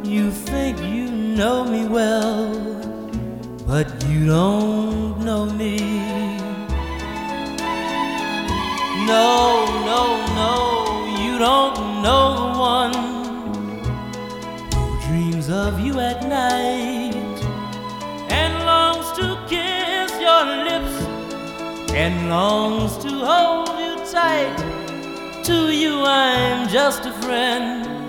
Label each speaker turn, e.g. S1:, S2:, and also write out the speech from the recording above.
S1: You think you know me well, but you don't know me. No, no, no, you don't know the one who dreams of you at night and longs to kiss your lips and longs to hold you tight. To you I'm just a friend,